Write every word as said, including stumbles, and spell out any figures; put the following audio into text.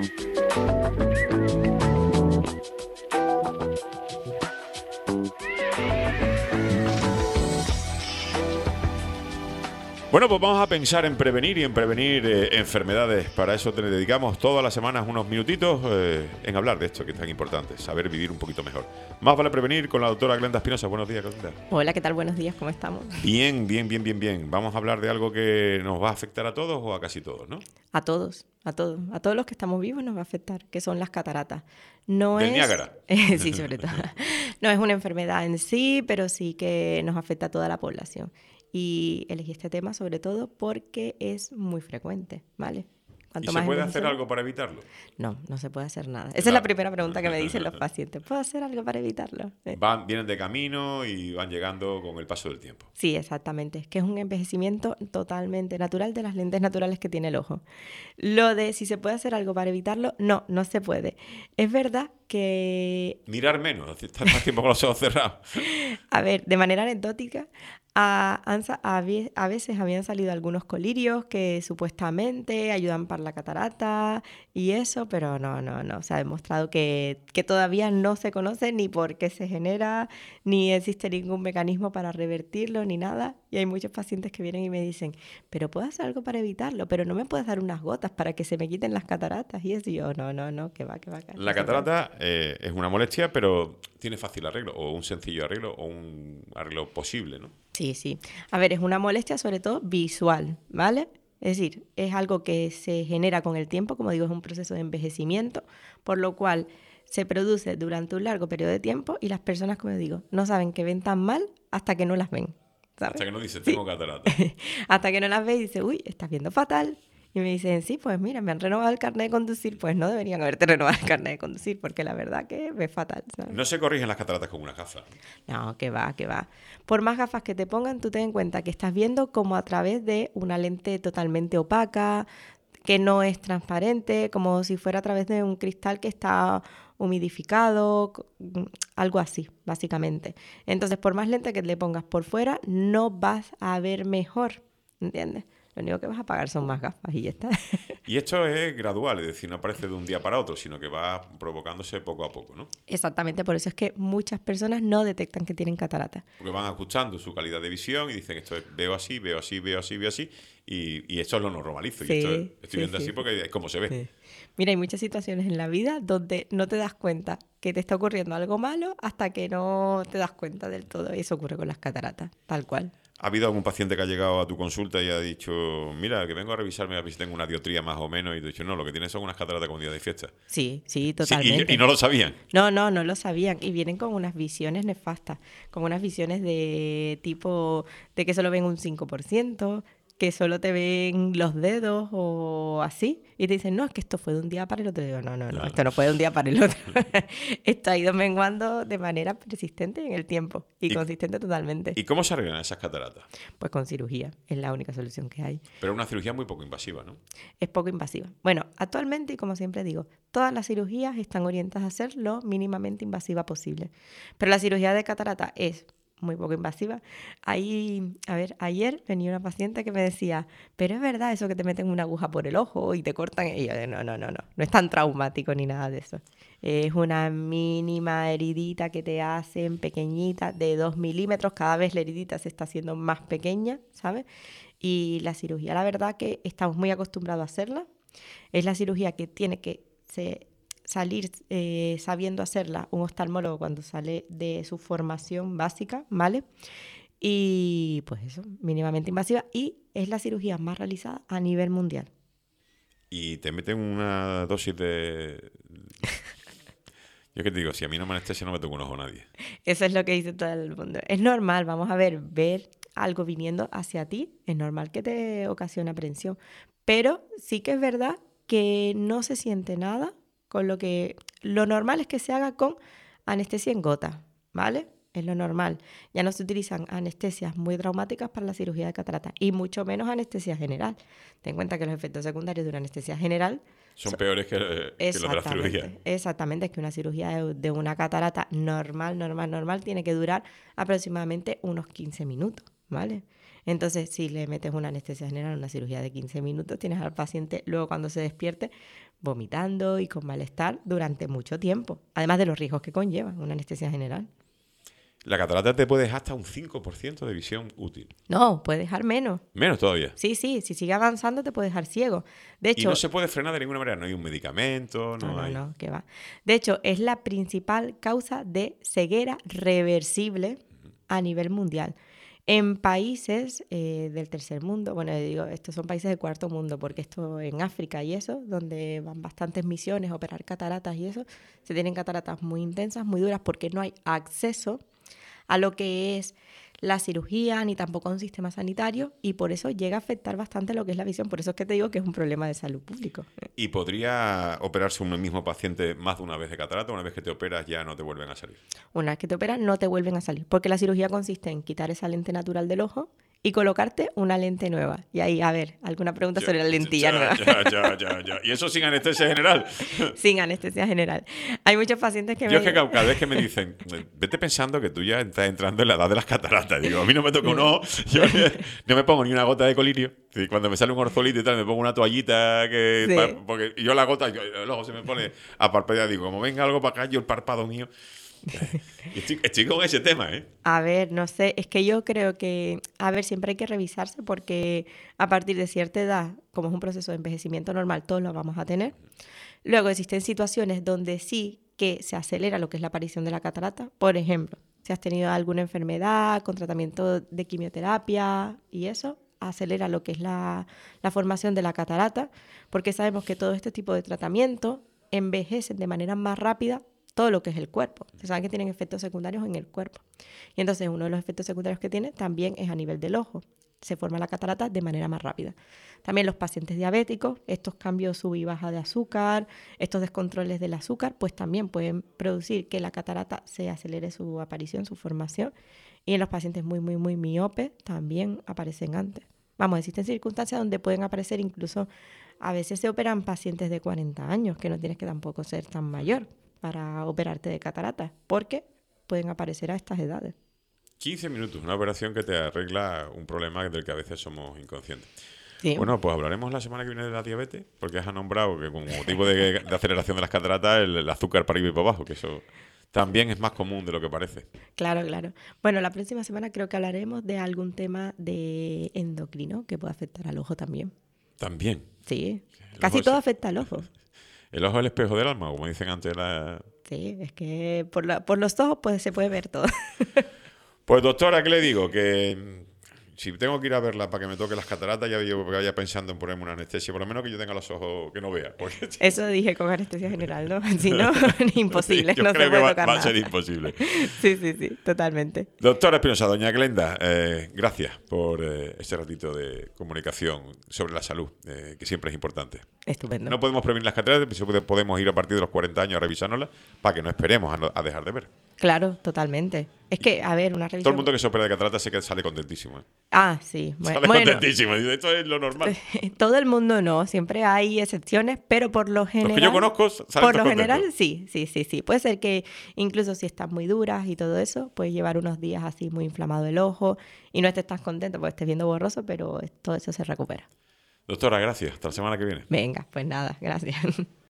Bueno, pues vamos a pensar en prevenir y en prevenir eh, enfermedades. Para eso te dedicamos todas las semanas unos minutitos eh, en hablar de esto que es tan importante, saber vivir un poquito mejor. Más vale prevenir con la doctora Glenda Espinosa. Buenos días, Glenda. Hola, ¿qué tal? Buenos días, ¿cómo estamos? Bien, bien, bien, bien, bien. Vamos a hablar de algo que nos va a afectar a todos o a casi todos, ¿no? A todos, a todos. A todos los que estamos vivos nos va a afectar, que son las cataratas. No Del es... Niágara. Eh, sí, sobre todo. No es una enfermedad en sí, pero sí que nos afecta a toda la población. Y elegí este tema sobre todo porque es muy frecuente, ¿vale? ¿Y se puede hacer algo para evitarlo? No, no se puede hacer nada. Esa Claro. es la primera pregunta que me dicen los pacientes. ¿Puedo hacer algo para evitarlo? Eh. Van, vienen de camino y van llegando con el paso del tiempo. Sí, exactamente. Es que es un envejecimiento totalmente natural de las lentes naturales que tiene el ojo. Lo de si se puede hacer algo para evitarlo, no, no se puede. Es verdad que... Mirar menos, estar más tiempo con los ojos cerrados. A ver, de manera anecdótica, a, a, a veces habían salido algunos colirios que supuestamente ayudan para la catarata y eso, pero no, no, no. Se ha demostrado que, que todavía no se conoce ni por qué se genera, ni existe ningún mecanismo para revertirlo, ni nada. Y hay muchos pacientes que vienen y me dicen, pero puedo hacer algo para evitarlo, pero no me puedes dar unas gotas para que se me quiten las cataratas. Y eso, y yo, no, no, no, que va, que va. Que la catarata eh, es una molestia, pero tiene fácil arreglo, o un sencillo arreglo, o un arreglo posible, ¿no? Sí, sí. A ver, es una molestia sobre todo visual, ¿vale? Es decir, es algo que se genera con el tiempo, como digo, es un proceso de envejecimiento, por lo cual se produce durante un largo periodo de tiempo y las personas, como digo, no saben que ven tan mal hasta que no las ven, ¿sabes? Hasta que no dices, tengo sí. catarata. Hasta que no las ves y dices, uy, estás viendo fatal. Y me dicen, sí, pues mira, me han renovado el carnet de conducir. Pues no deberían haberte renovado el carnet de conducir, porque la verdad que ves fatal, ¿sabes? No se corrigen las cataratas con una gafa. No, que va, que va. Por más gafas que te pongan, tú ten en cuenta que estás viendo como a través de una lente totalmente opaca, que no es transparente, como si fuera a través de un cristal que está humidificado, algo así, básicamente. Entonces, por más lente que le pongas por fuera, no vas a ver mejor, ¿entiendes? Lo único que vas a pagar son más gafas y ya está. Y esto es gradual, es decir, no aparece de un día para otro, sino que va provocándose poco a poco, ¿no? Exactamente, por eso es que muchas personas no detectan que tienen catarata. Porque van ajustando su calidad de visión y dicen, esto es, veo así, veo así, veo así, veo así, y, y esto lo normalizo. Sí, y esto es, estoy sí, viendo sí. así porque es como se ve. Sí. Mira, hay muchas situaciones en la vida donde no te das cuenta que te está ocurriendo algo malo hasta que no te das cuenta del todo. Y eso ocurre con las cataratas, tal cual. ¿Ha habido algún paciente que ha llegado a tu consulta y ha dicho, mira, que vengo a revisarme a ver si tengo una dioptría más o menos? Y te he dicho, no, lo que tienes son unas cataratas con día de fiesta. Sí, sí, totalmente. Sí, y, y no lo sabían. No, no, no lo sabían. Y vienen con unas visiones nefastas, con unas visiones de tipo de que solo ven un cinco por ciento, que solo te ven los dedos o así. Y te dicen, no, es que esto fue de un día para el otro. Y digo, no, no, no, Claro. esto no fue de un día para el otro. Esto ha ido menguando de manera persistente en el tiempo y, ¿Y, consistente totalmente. ¿Y cómo se arreglan esas cataratas? Pues con cirugía, es la única solución que hay. Pero una cirugía muy poco invasiva, ¿no? Es poco invasiva. Bueno, actualmente, y como siempre digo, todas las cirugías están orientadas a ser lo mínimamente invasiva posible. Pero la cirugía de catarata es muy poco invasiva. Ahí, a ver, ayer venía una paciente que me decía, pero es verdad eso que te meten una aguja por el ojo y te cortan. Y yo, no, no, no, no, no es tan traumático ni nada de eso. Es una mínima heridita que te hacen pequeñita, de dos milímetros. Cada vez la heridita se está haciendo más pequeña, ¿sabes? Y la cirugía, la verdad que estamos muy acostumbrados a hacerla. Es la cirugía que tiene que se, salir eh, sabiendo hacerla un oftalmólogo cuando sale de su formación básica, ¿vale? Y pues eso, mínimamente invasiva. Y es la cirugía más realizada a nivel mundial. Y te meten una dosis de... Yo qué te digo, si a mí no me anestesia no me toca un ojo a nadie. Eso es lo que dice todo el mundo. Es normal, vamos a ver, ver algo viniendo hacia ti, es normal que te ocasione aprensión. Pero sí que es verdad que no se siente nada, con lo que lo normal es que se haga con anestesia en gota, ¿vale? Es lo normal. Ya no se utilizan anestesias muy traumáticas para la cirugía de catarata y mucho menos anestesia general. Ten en cuenta que los efectos secundarios de una anestesia general Son so- peores que, que los de la cirugía. Exactamente, es que una cirugía de, de una catarata normal, normal, normal tiene que durar aproximadamente unos quince minutos, ¿vale? Entonces, si le metes una anestesia general, una cirugía de quince minutos, tienes al paciente luego cuando se despierte vomitando y con malestar durante mucho tiempo, además de los riesgos que conlleva una anestesia general. La catarata te puede dejar hasta un cinco por ciento de visión útil. No, puede dejar menos. Menos todavía. Sí, sí, si sigue avanzando te puede dejar ciego. De hecho, y no se puede frenar de ninguna manera, no hay un medicamento, no, no, no, hay... no, que va. De hecho, es la principal causa de ceguera reversible a nivel mundial. En países eh, del tercer mundo, bueno, digo, estos son países del cuarto mundo, porque esto en África y eso, donde van bastantes misiones a operar cataratas y eso, se tienen cataratas muy intensas, muy duras, porque no hay acceso a lo que es la cirugía, ni tampoco a un sistema sanitario, y por eso llega a afectar bastante lo que es la visión. Por eso es que te digo que es un problema de salud público. ¿Y podría operarse un mismo paciente más de una vez de catarata? Una vez que te operas ya no te vuelven a salir. Una vez que te operan no te vuelven a salir, porque la cirugía consiste en quitar esa lente natural del ojo y colocarte una lente nueva. Y ahí, a ver, ¿alguna pregunta Ya, sobre la lentilla ya, nueva? Ya, ya, ya, ya. ¿Y eso sin anestesia general? Sin anestesia general. Hay muchos pacientes que Yo me... es que cada cada vez que me dicen, vete pensando que tú ya estás entrando en la edad de las cataratas. Digo, a mí no me toca un ojo, yo no me pongo ni una gota de colirio. Y cuando me sale un orzolito y tal, me pongo una toallita que... Sí. pa- porque yo la gota, yo- el ojo se me pone a parpadear. Digo, como venga algo para acá, yo el párpado mío... Y estoy, estoy con ese tema, ¿eh? A ver, no sé, es que yo creo que, a ver, siempre hay que revisarse porque a partir de cierta edad, como es un proceso de envejecimiento normal, todos lo vamos a tener. Luego existen situaciones donde sí que se acelera lo que es la aparición de la catarata. Por ejemplo, si has tenido alguna enfermedad con tratamiento de quimioterapia y eso, acelera lo que es la, la formación de la catarata, porque sabemos que todo este tipo de tratamiento envejecen de manera más rápida todo lo que es el cuerpo. Se sabe que tienen efectos secundarios en el cuerpo. Y entonces uno de los efectos secundarios que tiene también es a nivel del ojo. Se forma la catarata de manera más rápida. También los pacientes diabéticos, estos cambios sub y baja de azúcar, estos descontroles del azúcar, pues también pueden producir que la catarata se acelere su aparición, su formación. Y en los pacientes muy, muy, muy miopes también aparecen antes. Vamos, existen circunstancias donde pueden aparecer incluso, a veces se operan pacientes de cuarenta años, que no tienes que tampoco ser tan mayor para operarte de cataratas, porque pueden aparecer a estas edades. quince minutos, una operación que te arregla un problema del que a veces somos inconscientes. Sí. Bueno, pues hablaremos la semana que viene de la diabetes, porque has nombrado que como motivo de, de aceleración de las cataratas el, el azúcar para arriba y para abajo, que eso también es más común de lo que parece. Claro, claro. Bueno, la próxima semana creo que hablaremos de algún tema de endocrino que puede afectar al ojo también. También. Sí, El casi ojo todo es- afecta al ojo. El ojo es el espejo del alma, como dicen antes la... Sí, es que por, la- por los ojos pues, se puede ver todo. Pues doctora, ¿qué le digo? Que mm, si tengo que ir a verla para que me toque las cataratas, ya yo vaya pensando en ponerme una anestesia, por lo menos que yo tenga los ojos que no vea. Porque Eso dije con anestesia general, ¿no? Si no, imposible, yo no se creo que puede va, tocar va a nada. ser imposible. Sí, sí, sí, totalmente. Doctora Espinosa, doña Glenda, eh, gracias por eh, este ratito de comunicación sobre la salud, eh, que siempre es importante. Estupendo. No podemos prevenir las cataratas, pero sí pode- podemos ir a partir de los cuarenta años a revisárnoslas para que no esperemos a, no- a dejar de ver. Claro, totalmente. Es que, a ver, una revisión... Todo el mundo que se opera de cataratas sé que sale contentísimo. ¿eh? Ah, sí. Bueno, Sale bueno, contentísimo. Dice, esto es lo normal. todo el mundo no, siempre hay excepciones, pero por lo general... Los que yo conozco salen Por lo todos general, contentos. sí, sí, sí, sí. Puede ser que incluso si están muy duras y todo eso, puedes llevar unos días así muy inflamado el ojo y no estés tan contento porque estés viendo borroso, pero todo eso se recupera. Doctora, gracias. Hasta la semana que viene. Venga, pues nada, gracias.